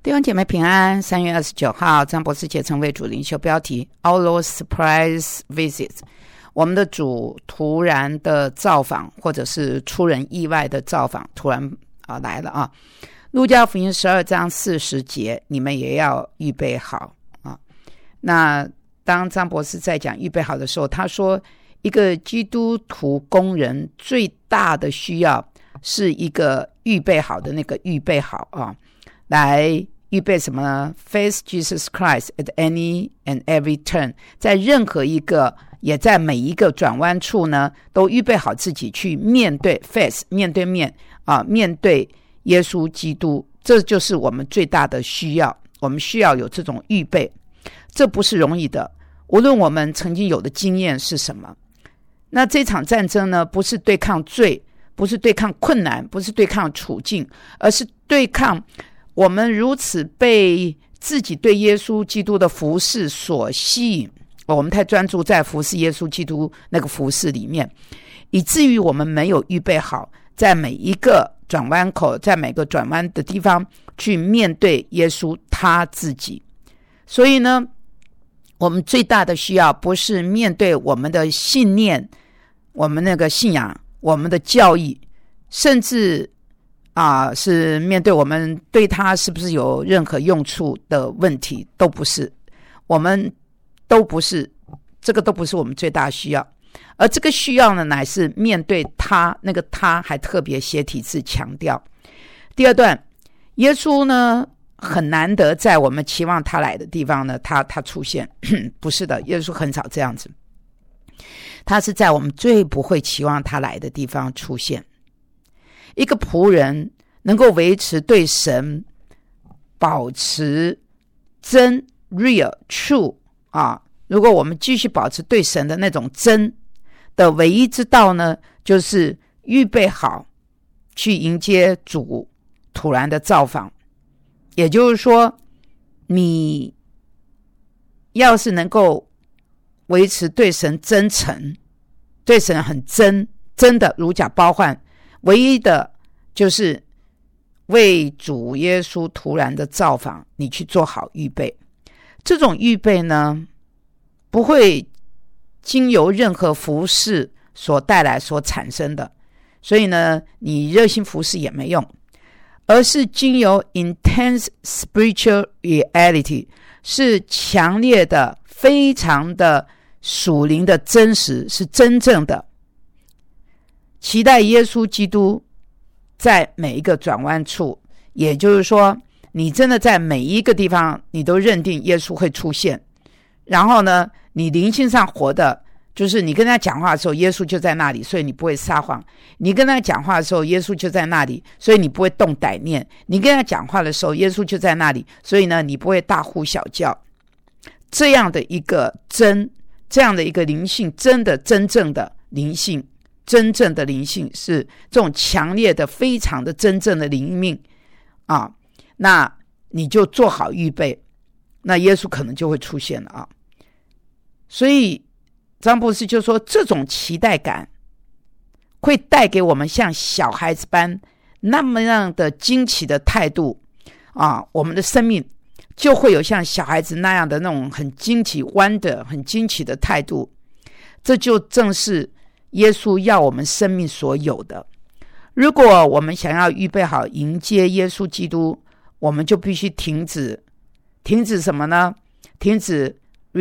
弟兄姐妹平安。3月29号，张博士节成为主领袖，标题 Our Lord's Surprise Visit， 我们的主突然的造访，或者是出人意外的造访，突然来了啊。路加福音12章40节，你们也要预备好啊。那当张博士在讲预备好的时候，他说一个基督徒工人最大的需要是一个预备好的那个预备好啊，来预备什么呢？ Face Jesus Christ at any and every turn， 在任何一个也在每一个转弯处呢，都预备好自己去面对 face 面对面啊，面对耶稣基督。这就是我们最大的需要，我们需要有这种预备，这不是容易的，无论我们曾经有的经验是什么。那这场战争呢，不是对抗罪，不是对抗困难，不是对抗处境，而是对抗我们如此被自己对耶稣基督的服事所吸引，我们太专注在服事耶稣基督那个服事里面，以至于我们没有预备好在每一个转弯口，在每个转弯的地方去面对耶稣他自己。所以呢，我们最大的需要不是面对我们的信念，我们那个信仰，我们的教义，甚至是面对我们对他是不是有任何用处的问题，都不是，我们都不是，这个都不是我们最大的需要。而这个需要呢，乃是面对他，那个他还特别写体字强调。第二段，耶稣呢很难得在我们期望他来的地方呢，他出现不是的，耶稣很少这样子，他是在我们最不会期望他来的地方出现。一个仆人能够维持对神保持真 real true 如果我们继续保持对神的那种真的唯一之道呢，就是预备好去迎接主突然的造访。也就是说，你要是能够维持对神真诚，对神很真的如假包换，唯一的就是为主耶稣突然的造访，你去做好预备。这种预备呢，不会经由任何服事所带来所产生的，所以呢，你热心服事也没用，而是经由 intense spiritual reality， 是强烈的非常的属灵的真实，是真正的期待耶稣基督在每一个转弯处。也就是说，你真的在每一个地方你都认定耶稣会出现，然后呢，你灵性上活的就是你跟他讲话的时候耶稣就在那里，所以你不会撒谎。你跟他讲话的时候耶稣就在那里，所以你不会动歹念。你跟他讲话的时候耶稣就在那里，所以呢，你不会大呼小叫。这样的一个这样的一个灵性，真正的灵性，真正的灵性是这种强烈的非常的真正的灵命那你就做好预备，那耶稣可能就会出现了所以张博士就说，这种期待感会带给我们像小孩子般那么样的惊奇的态度我们的生命就会有像小孩子那样的那种很惊奇 wonder 很惊奇的态度。这就正是耶稣要我们生命所有的。如果我们想要预备好迎接耶稣基督，我们就必须停止什么呢？停止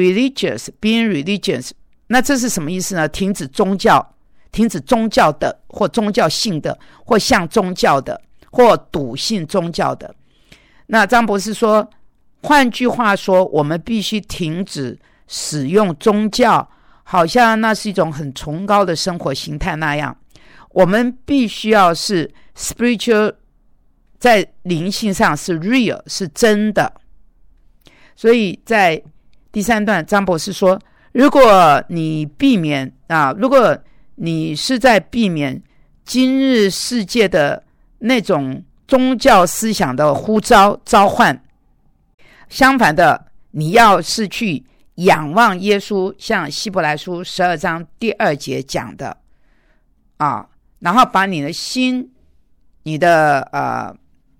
being religious。 那这是什么意思呢？停止宗教的，或宗教性的，或像宗教的，或笃信宗教的。那张博士说，换句话说，我们必须停止使用宗教好像那是一种很崇高的生活形态那样。我们必须要是 spiritual， 在灵性上是 real， 是真的。所以在第3段张博士说，如果你如果你是在避免今日世界的那种宗教思想的呼召召唤，相反的，你要是去仰望耶稣，像希伯来书12章第2节讲的然后把你的心，你的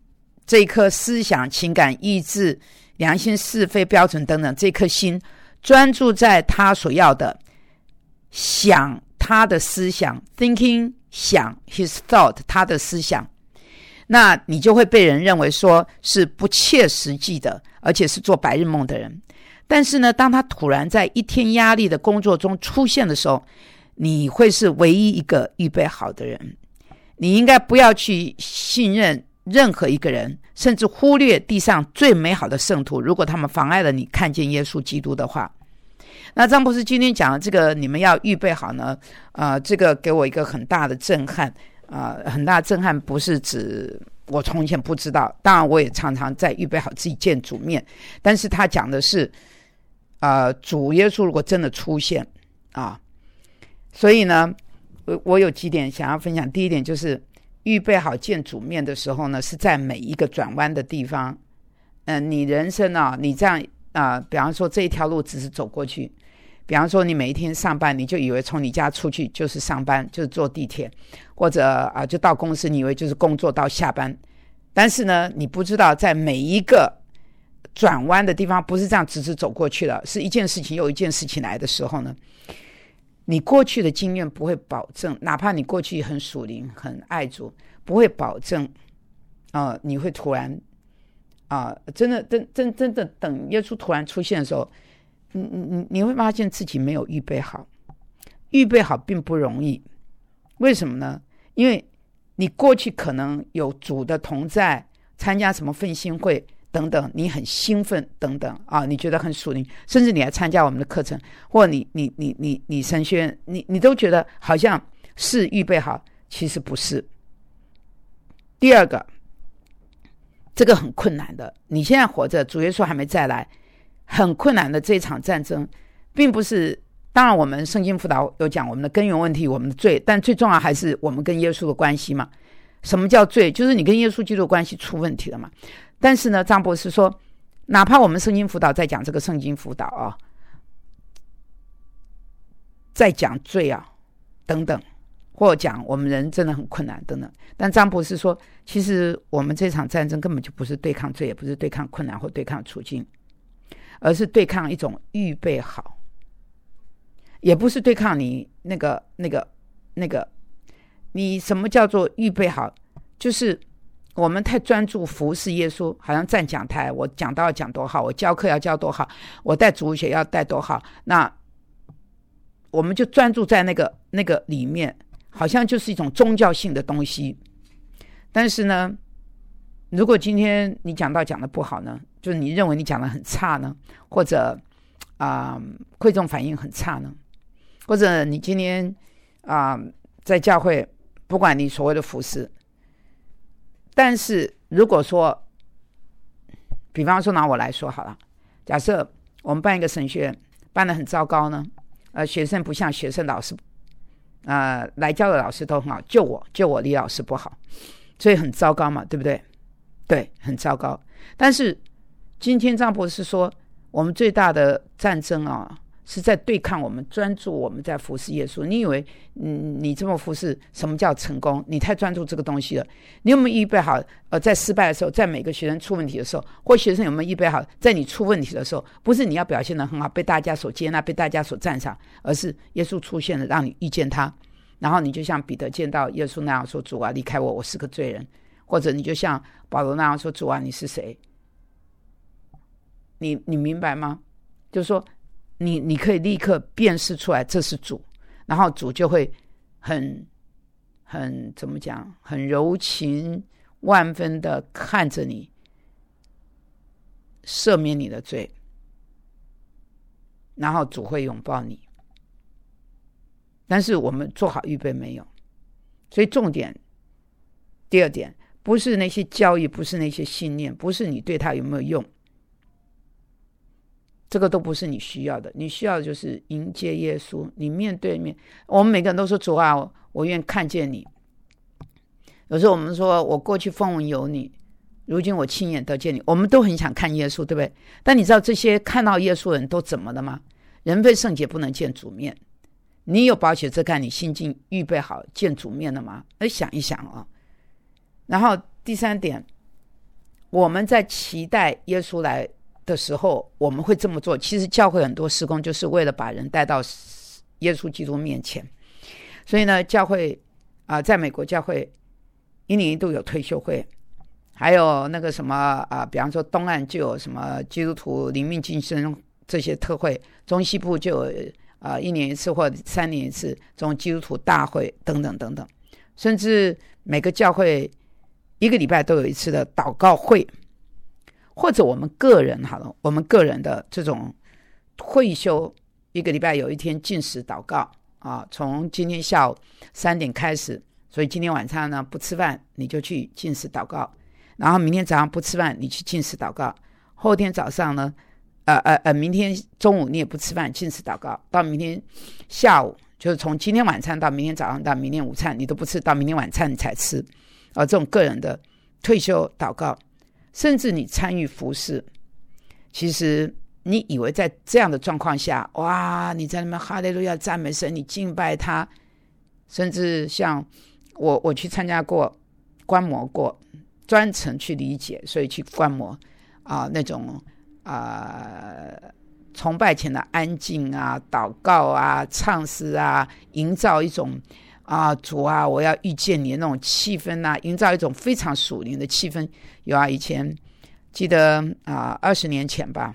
这一颗思想、情感、意志、良心、是非、标准等等，这颗心专注在他所要的，想他的思想 thinking 想 his thought 他的思想，那你就会被人认为说是不切实际的，而且是做白日梦的人。但是呢，当他突然在一天压力的工作中出现的时候，你会是唯一一个预备好的人。你应该不要去信任任何一个人，甚至忽略地上最美好的圣徒，如果他们妨碍了你看见耶稣基督的话。那张博士今天讲的这个你们要预备好呢，这个给我一个很大的震撼，很大的震撼不是指我从前不知道，当然我也常常在预备好自己见主面，但是他讲的是主耶稣如果真的出现所以呢我有几点想要分享。第一点就是预备好见主面的时候呢，是在每一个转弯的地方。你人生你这样比方说这一条路只是走过去，比方说你每一天上班，你就以为从你家出去就是上班，就是坐地铁，或者就到公司，你以为就是工作到下班。但是呢，你不知道在每一个转弯的地方不是这样直直走过去了，是一件事情又一件事情来的时候呢，你过去的经验不会保证，哪怕你过去很属灵很爱主，不会保证你会突然真的等耶稣突然出现的时候，你会发现自己没有预备好。预备好并不容易，为什么呢？因为你过去可能有主的同在，参加什么奋兴会等等，你很兴奋等等你觉得很属灵，甚至你来参加我们的课程，或你神学院，你都觉得好像是预备好，其实不是。第二个，这个很困难的，你现在活着，主耶稣还没再来，很困难的这一场战争，并不是，当然我们圣经辅导有讲我们的根源问题，我们的罪，但最重要还是我们跟耶稣的关系嘛。什么叫罪？就是你跟耶稣基督的关系出问题了嘛。但是呢，张博士说，哪怕我们圣经辅导在讲这个圣经辅导在讲罪等等，或讲我们人真的很困难等等，但张博士说，其实我们这场战争根本就不是对抗罪，也不是对抗困难或对抗处境，而是对抗一种预备好，也不是对抗你那个你什么叫做预备好？就是我们太专注服侍耶稣，好像站讲台，我讲道要讲多好，我教课要教多好，我带主学要带多好，那我们就专注在那个里面，好像就是一种宗教性的东西。但是呢，如果今天你讲道讲得不好呢，就是你认为你讲得很差呢，或者会众反应很差呢，或者你今天在教会不管你所谓的服事，但是如果说比方说拿我来说好了，假设我们办一个神学院办得很糟糕呢，学生不像学生，老师来教的老师都很好，就我李老师不好，所以很糟糕嘛，对不对？对，很糟糕。但是今天张博士说，我们最大的战争是在对抗我们专注我们在服侍耶稣。你以为你这么服侍什么叫成功？你太专注这个东西了。你有没有预备好在失败的时候，在每个学生出问题的时候，或学生有没有预备好在你出问题的时候，不是你要表现得很好，被大家所接纳，被大家所赞赏，而是耶稣出现了，让你遇见他，然后你就像彼得见到耶稣那样说，主啊，离开我是个罪人。或者你就像保罗那样说，主啊，你是谁？你明白吗？就是说你可以立刻辨识出来这是主，然后主就会很怎么讲，很柔情万分的看着你，赦免你的罪，然后主会拥抱你。但是我们做好预备没有？所以重点，第二点，不是那些教义，不是那些信念，不是你对他有没有用，这个都不是你需要的。你需要的就是迎接耶稣，你面对面。我们每个人都说，主啊，我愿看见你。有时候我们说，我过去风闻有你，如今我亲眼得见你。我们都很想看耶稣，对不对？但你知道这些看到耶稣的人都怎么了吗？人非圣洁不能见主面。你有宝血遮盖，你心境预备好见主面了吗？想一想然后第三点， 我们在期待耶稣来的时候，我们会这么做。其实教会很多事工就是为了把人带到耶稣基督面前。所以呢，教会在美国教会1年1度有退休会，还有那个什么比方说东岸就有什么基督徒灵命晋升这些特会，中西部就有1年1次或3年1次这种基督徒大会等等等等，甚至每个教会1个礼拜都有1次的祷告会，或者我们个人好了，我们个人的这种会休1个礼拜有1天禁食祷告从今天下午3点开始，所以今天晚上呢不吃饭你就去禁食祷告，然后明天早上不吃饭你去禁食祷告，后天早上呢明天中午你也不吃饭禁食祷告，到明天下午就是从今天晚餐到明天早上到明天午餐你都不吃，到明天晚餐你才吃这种个人的退休祷告，甚至你参与服事，其实你以为在这样的状况下，哇，你在那边哈利路亚赞美神，你敬拜他，甚至像我去参加过观摩过，专程去理解，所以去观摩那种崇拜前的安静祷告唱诗营造一种主我要遇见你的那种气氛营造一种非常属灵的气氛。有以前记得20年前吧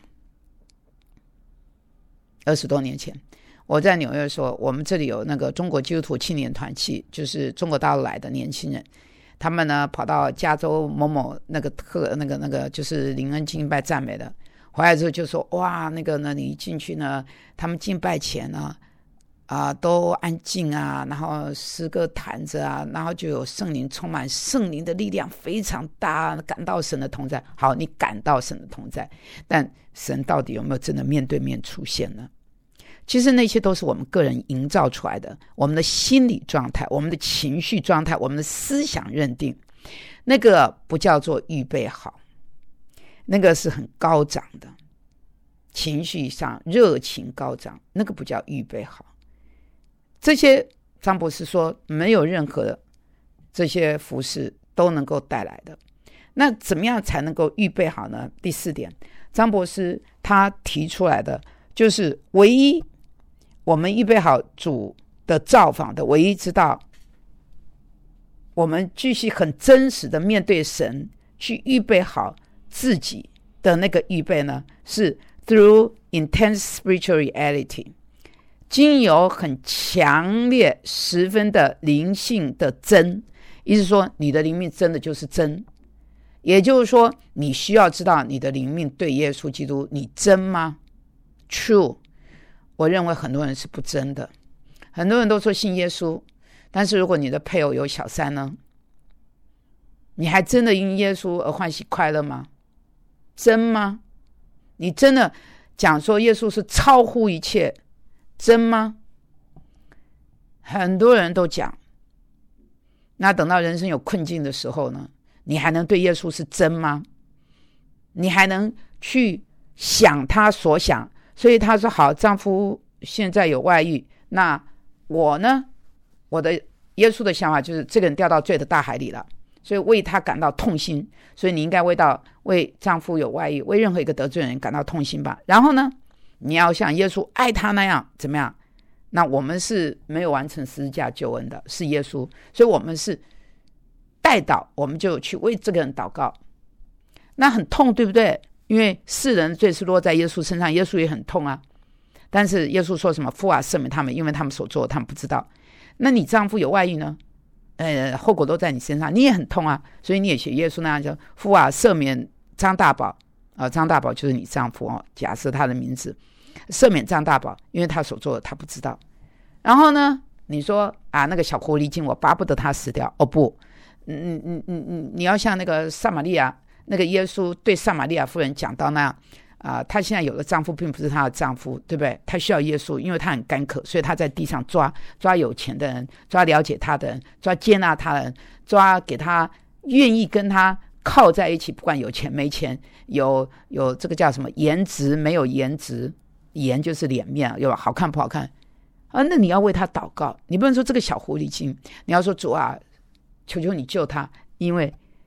，20多年前，我在纽约说，我们这里有那个中国基督徒青年团契，就是中国大陆来的年轻人，他们呢跑到加州某某那个就是灵恩敬拜赞美的，回来之后就说，哇，那个呢你一进去呢，他们敬拜前呢都安静然后诗歌弹着然后就有圣灵充满，圣灵的力量非常大，感到神的同在。好，你感到神的同在，但神到底有没有真的面对面出现呢？其实那些都是我们个人营造出来的，我们的心理状态，我们的情绪状态，我们的思想认定，那个不叫做预备好，那个是很高涨的，情绪上热情高涨，那个不叫预备好。这些张博士说没有任何的这些服事都能够带来的。那怎么样才能够预备好呢？第4点，张博士他提出来的就是唯一我们预备好主的造访的唯一之道，我们继续很真实的面对神，去预备好自己的那个预备呢，是 through intense spiritual reality，经由很强烈十分的灵性的真，意思说你的灵命真的就是真，也就是说你需要知道你的灵命对耶稣基督你真吗？ True。 我认为很多人是不真的，很多人都说信耶稣，但是如果你的配偶有小三呢，你还真的因耶稣而欢喜快乐吗？真吗？你真的讲说耶稣是超乎一切，真吗？很多人都讲，那等到人生有困境的时候呢，你还能对耶稣是真吗？你还能去想他所想？所以他说好，丈夫现在有外遇，那我呢，我的耶稣的想法就是这个人掉到罪的大海里了，所以为他感到痛心，所以你应该为丈夫有外遇，为任何一个得罪人感到痛心吧。然后呢，你要像耶稣爱他那样怎么样？那我们是没有完成十字架救恩的，是耶稣，所以我们是代祷，我们就去为这个人祷告。那很痛，对不对？因为世人的罪是落在耶稣身上，耶稣也很痛但是耶稣说什么？父赦免他们，因为他们所做的他们不知道。那你丈夫有外遇呢？后果都在你身上，你也很痛所以你也学耶稣那样，叫父赦免张大宝张大宝就是你丈夫假设他的名字，赦免张大宝，因为他所做的他不知道。然后呢，你说那个小狐狸精，我巴不得他死掉。不，你要像那个撒玛利亚，那个耶稣对撒玛利亚妇人讲到那样她现在有的丈夫并不是她的丈夫，对不对？她需要耶稣，因为她很干渴，所以她在地上抓有钱的人，抓了解她的人，抓接纳她的人，抓给她愿意跟她靠在一起，不管有钱没钱，有这个叫什么颜值没有颜值，颜就是脸面，有好看不好看那你要为她祷告，你不能说这个小狐狸精，你要说主求求你救她，因为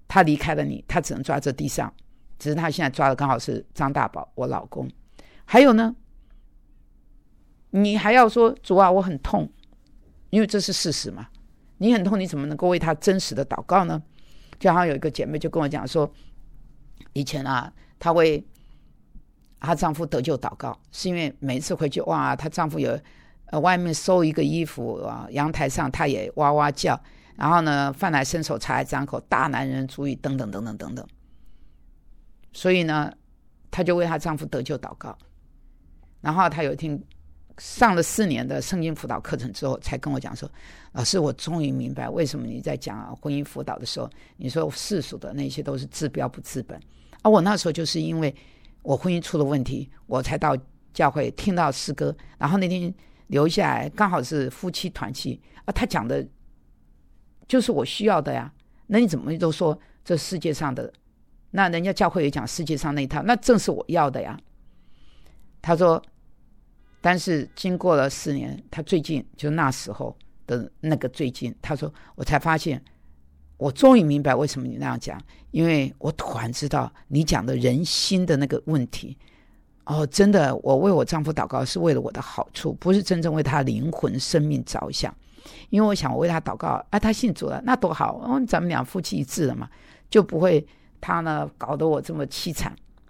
他离开了你，他只能抓这地上，只是他现在抓的刚好是张大宝，我老公。还有呢，你还要说主啊，我很痛，因为这是事实嘛。你很痛，你怎么能够为他真实的祷告呢？就好像有一个姐妹就跟我讲说，以前啊，她为她丈夫得救祷告，是因为每一次回去，哇，她丈夫有外面收一个衣服啊，阳台上她也哇哇叫，然后呢，饭来伸手，茶来张口，大男人主义等等等等等等。所以呢，她就为她丈夫得救祷告。然后她有一天上了4年的圣经辅导课程之后，才跟我讲说，老师，我终于明白为什么你在讲婚姻辅导的时候，你说世俗的那些都是治标不治本。我那时候就是因为我婚姻出了问题，我才到教会听到诗歌，然后那天留下来刚好是夫妻团契他讲的就是我需要的呀。那你怎么都说这世界上的，那人家教会也讲世界上那一套，那正是我要的呀。他说但是经过了4年，他最近就那时候的那个最近，他说我才发现，我终于明白为什么你那样讲，因为我突然知道你讲的人心的那个问题。真的，我为我丈夫祷告是为了我的好处，不是真正为他灵魂生命着想。因为我想我为他祷告他信主了，那多好咱们俩夫妻一致了嘛，就不会他呢搞得我这么凄惨。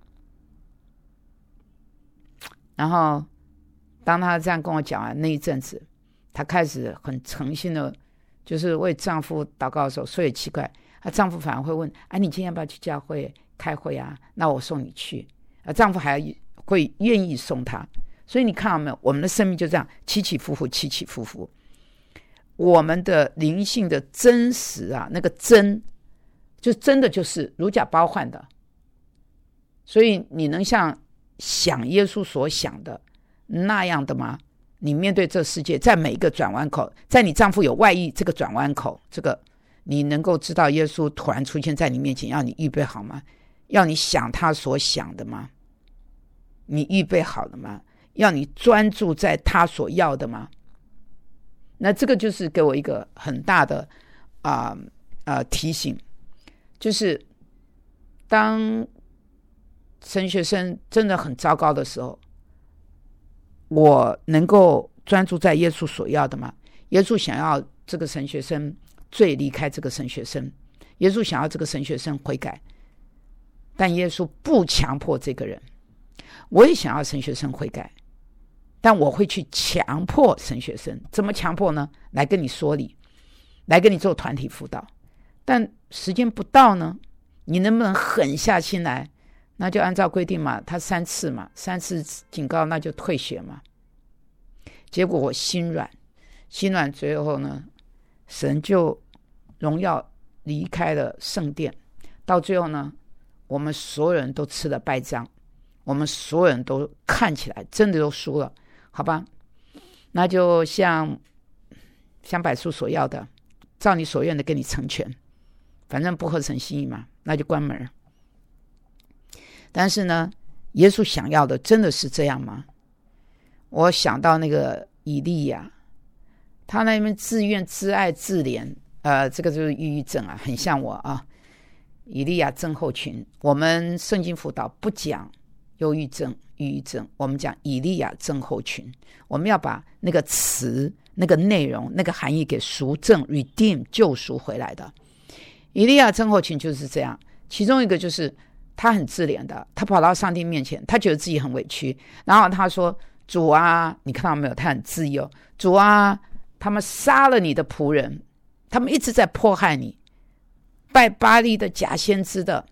然后当他这样跟我讲完那一阵子，她开始很诚心的就是为丈夫祷告的时候，所以奇怪，她丈夫反而会问你今天要不要去教会开会啊？那我送你去。丈夫还会愿意送她。所以你看到没有，我们的生命就这样起起伏伏，起起伏伏。我们的灵性的真实那个真就真的就是如假包换的。所以你能像想耶稣所想的那样的吗？你面对这世界，在每一个转弯口，在你丈夫有外遇这个转弯口，这个你能够知道耶稣突然出现在你面前，要你预备好吗？要你想他所想的吗？你预备好了吗？要你专注在他所要的吗？那这个就是给我一个很大的提醒，就是当神学生真的很糟糕的时候，我能够专注在耶稣所要的吗？耶稣想要这个神学生罪离开这个神学生，耶稣想要这个神学生悔改，但耶稣不强迫这个人。我也想要神学生悔改，但我会去强迫神学生。怎么强迫呢？来跟你说理，来跟你做团体辅导。但时间不到呢，你能不能狠下心来？那就按照规定嘛，他3次嘛，3次警告那就退学嘛。结果我心软，最后呢，神就荣耀离开了圣殿。到最后呢，我们所有人都吃了败仗，我们所有人都看起来真的都输了，好吧？那就像柏树所要的，照你所愿的给你成全，反正不合神心意嘛，那就关门。但是呢，耶稣想要的真的是这样吗？我想到那个以利亚，他那边自怨自艾自怜，这个就是抑郁症很像我以利亚症候群。我们圣经辅导不讲忧郁症、抑郁症，我们讲以利亚症候群。我们要把那个词、那个内容、那个含义给赎正 redeem 救赎回来的。以利亚症候群就是这样，其中一个就是他很自怜的，他跑到上帝面前，他觉得自己很委屈，然后他说，主啊，你看到没有，他很自由，主啊，他们杀了你的仆人，他们一直在迫害你，拜巴力的假先知的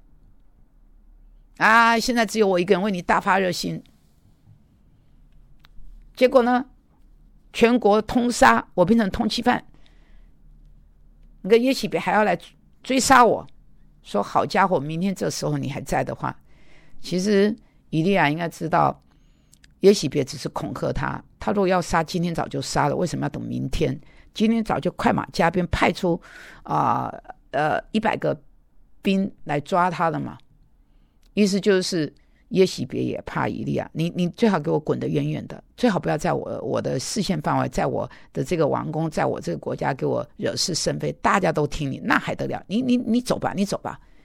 现在只有我一个人为你大发热心。结果呢，全国通杀，我变成通缉犯，那个耶洗别还要来追杀我，说好家伙，明天这时候你还在的话。其实以利亚应该知道，耶洗别只是恐吓他，他如果要杀，今天早就杀了，为什么要等明天？今天早就快马加鞭派出100个兵来抓他了嘛。意思就是耶洗别也怕以利亚，你最好给我滚得远远的，最好不要在我的视线范围，在我的这个王宫，在我这个国家给我惹是生非，大家都听你，那还得了？你走吧，你走吧，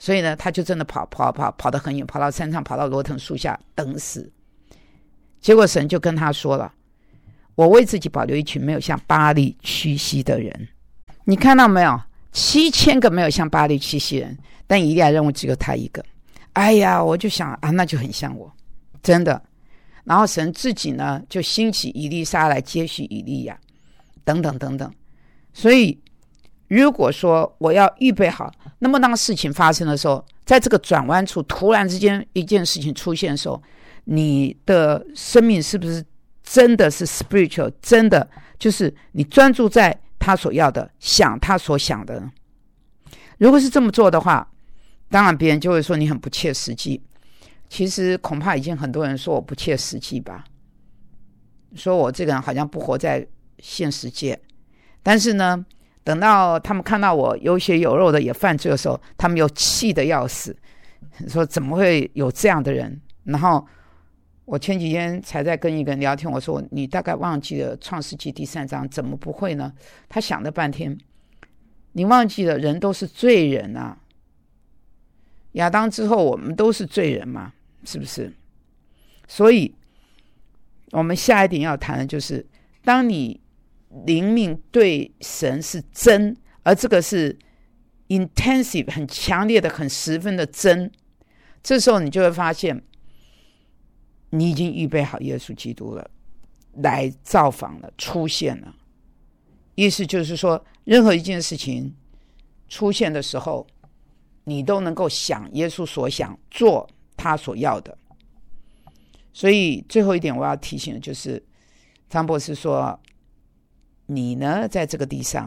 所以呢，他就真的跑得很远，跑到山上，跑到罗藤树下等死。结果神就跟他说了，我为自己保留一群没有向巴力屈膝的人。你看到没有？7000个没有向巴力屈膝人，但以利亚认为只有他一个。哎呀，我就想啊，那就很像我，真的。然后神自己呢，就兴起以利沙来接续以利亚，等等等等。所以如果说我要预备好，那么当事情发生的时候，在这个转弯处突然之间一件事情出现的时候，你的生命是不是真的是 spiritual， 真的就是你专注在他所要的，想他所想的呢？如果是这么做的话，当然别人就会说你很不切实际。其实恐怕已经很多人说我不切实际吧，说我这个人好像不活在现实界。但是呢，等到他们看到我有血有肉的也犯罪的时候，他们又气得要死，说怎么会有这样的人。然后我前几天才在跟一个人聊天，我说你大概忘记了创世纪第3章，怎么不会呢？他想了半天，你忘记了人都是罪人啊，亚当之后我们都是罪人嘛，是不是？所以我们下一点要谈的就是，当你灵命对神是真，而这个是 intensive 很强烈的，很十分的真，这时候你就会发现你已经预备好耶稣基督了，来造访了，出现了。意思就是说，任何一件事情出现的时候，你都能够想耶稣所想，做他所要的。所以最后一点我要提醒的就是，张博士说，你呢在这个地上，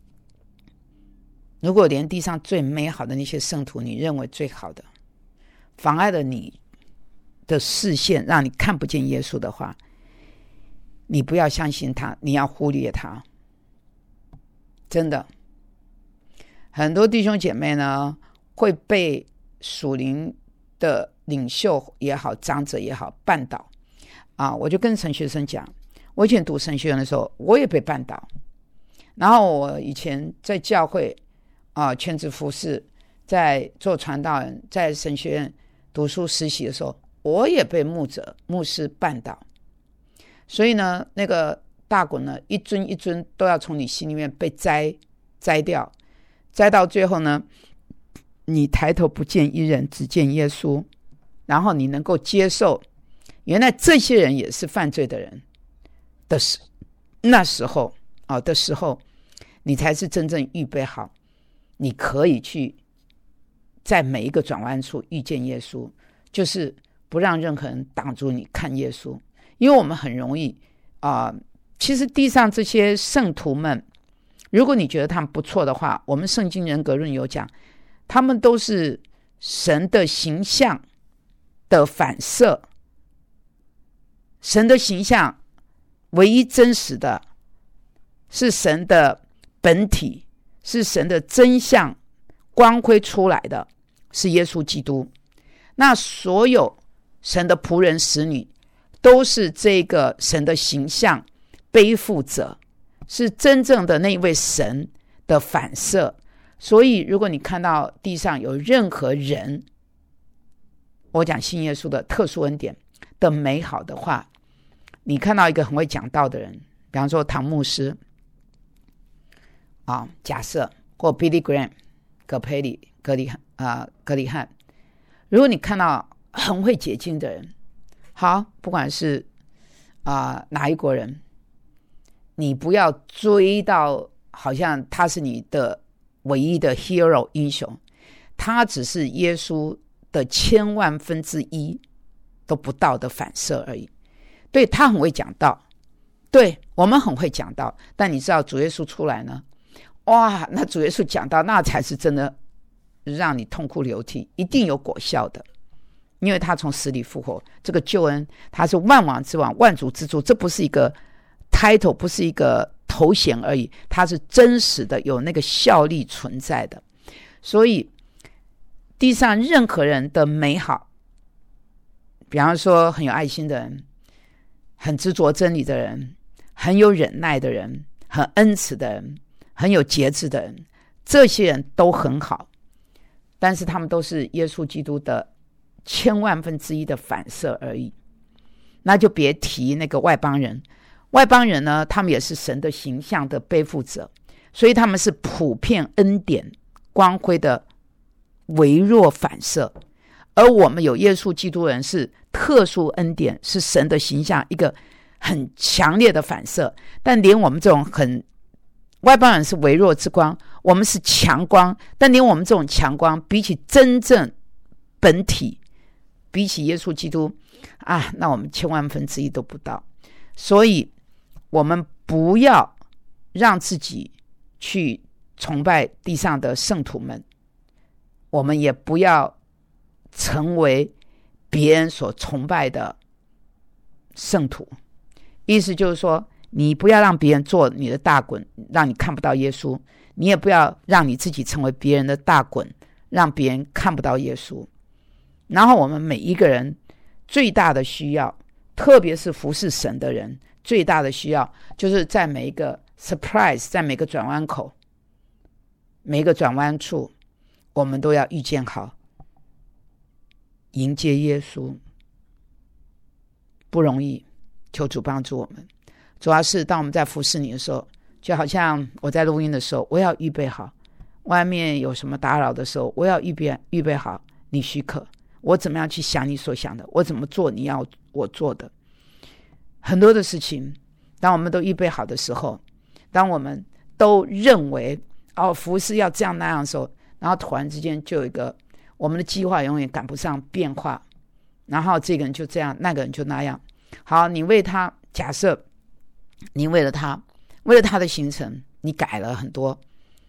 如果连地上最美好的那些圣徒你认为最好的，妨碍了你的视线，让你看不见耶稣的话，你不要相信他，你要忽略他。真的，很多弟兄姐妹呢会被属灵的领袖也好，长者也好绊倒啊！我就跟神学生讲，我以前读神学院的时候，我也被绊倒。然后我以前在教会全职服侍，在做传道人，在神学院读书实习的时候，我也被牧师绊倒。所以呢，那个大滚呢，一尊一尊都要从你心里面被摘掉，摘到最后呢，你抬头不见一人，只见耶稣。然后你能够接受，原来这些人也是犯罪的人的那时候的时候，你才是真正预备好，你可以去在每一个转弯处遇见耶稣，就是不让任何人挡住你看耶稣。因为我们很容易其实地上这些圣徒们，如果你觉得他们不错的话，我们圣经人格论有讲，他们都是神的形象的反射，神的形象唯一真实的是神的本体，是神的真相光辉出来的是耶稣基督。那所有神的仆人使女都是这个神的形象背负者，是真正的那位神的反射。所以如果你看到地上有任何人，我讲信耶稣的特殊恩典的美好的话，你看到一个很会讲道的人，比方说唐牧师假设，或 Billy Graham 葛培理格里汉，如果你看到很会解经的人，好，不管是哪一国人，你不要追到好像他是你的唯一的 hero 英雄，他只是耶稣的千万分之一都不到的反射而已。对，他很会讲道，对，我们很会讲道，但你知道主耶稣出来呢，哇，那主耶稣讲道那才是真的让你痛哭流涕，一定有果效的，因为他从死里复活，这个救恩他是万王之王，万主之主，这不是一个 title， 不是一个头衔而已，它是真实的，有那个效力存在的。所以地上任何人的美好，比方说很有爱心的人，很执着真理的人，很有忍耐的人，很恩慈的人，很有节制的人，这些人都很好。 但是他们都是耶稣基督的千万分之一的反射而已。那就别提那个外邦人，外邦人呢，他们也是神的形象的背负者，所以他们是普遍恩典光辉的微弱反射，而我们有耶稣基督人是特殊恩典，是神的形象一个很强烈的反射。但连我们这种外邦人是微弱之光，我们是强光，但连我们这种强光比起真正本体，比起耶稣基督啊，那我们千万分之一都不到。所以我们不要让自己去崇拜地上的圣徒们，我们也不要成为别人所崇拜的圣徒。意思就是说，你不要让别人做你的大滚，让你看不到耶稣，你也不要让你自己成为别人的大滚，让别人看不到耶稣。然后我们每一个人最大的需要，特别是服侍神的人，最大的需要就是在每一个 surprise， 在每个转弯口，每一个转弯处，我们都要预见好，迎接耶稣。不容易，求主帮助我们。主要是当我们在服侍你的时候，就好像我在录音的时候，我要预备好，外面有什么打扰的时候，我要预备好你许可，我怎么样去想你所想的，我怎么做你要我做的。很多的事情当我们都预备好的时候，当我们都认为服事要这样那样的时候，然后突然之间就有一个我们的计划永远赶不上变化，然后这个人就这样，那个人就那样。好，你为他，假设你为了他的行程你改了很多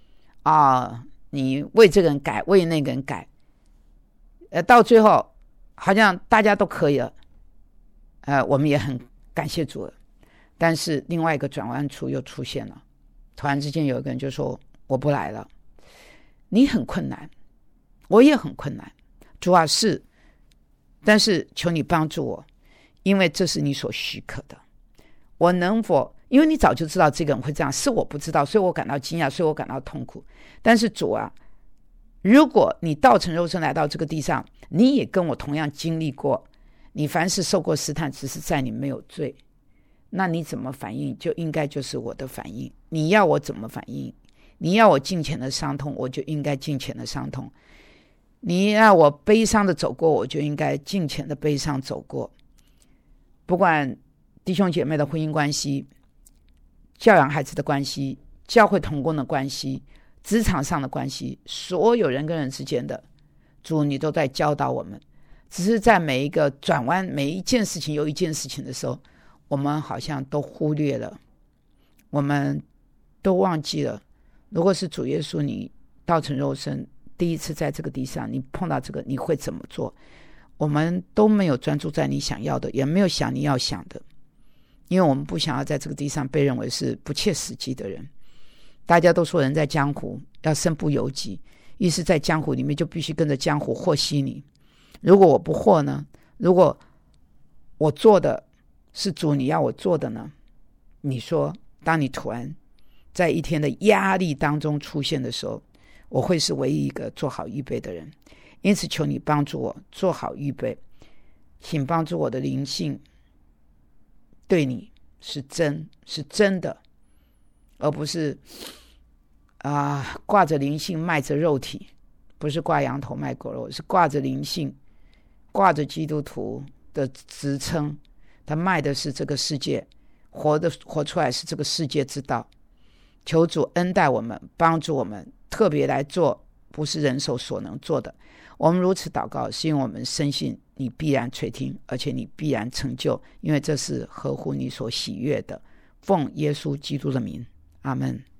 你为这个人改，为那个人改，到最后好像大家都可以了，我们也很感谢主了。但是另外一个转弯处又出现了，突然之间有一个人就说我不来了。你很困难，我也很困难，主啊是，但是求你帮助我，因为这是你所许可的。我能否，因为你早就知道这个人会这样，是我不知道，所以我感到惊讶，所以我感到痛苦。但是主啊，如果你道成肉身来到这个地上，你也跟我同样经历过，你凡是受过试探，只是在你没有罪，那你怎么反应就应该就是我的反应。你要我怎么反应，你要我尽前的伤痛，我就应该尽前的伤痛。你要我悲伤的走过，我就应该尽前的悲伤走过。不管弟兄姐妹的婚姻关系，教养孩子的关系，教会同工的关系，职场上的关系，所有人跟人之间的，主你都在教导我们。只是在每一个转弯，每一件事情有一件事情的时候，我们好像都忽略了，我们都忘记了，如果是主耶稣你道成肉身第一次在这个地上，你碰到这个你会怎么做。我们都没有专注在你想要的，也没有想你要想的，因为我们不想要在这个地上被认为是不切实际的人。大家都说人在江湖要身不由己，意思在江湖里面就必须跟着江湖和稀泥。如果我不和呢？如果我做的是主你要我做的呢？你说当你突然在一天的压力当中出现的时候，我会是唯一一个做好预备的人。因此求你帮助我做好预备，请帮助我的灵性对你是真的，而不是挂着灵性卖着肉体，不是挂羊头卖狗肉，是挂着灵性，挂着基督徒的职称，他卖的是这个世界，活出来是这个世界之道。求主恩待我们，帮助我们，特别来做不是人手所能做的。我们如此祷告，是因为我们深信你必然垂听，而且你必然成就，因为这是合乎你所喜悦的。奉耶稣基督的名，阿们。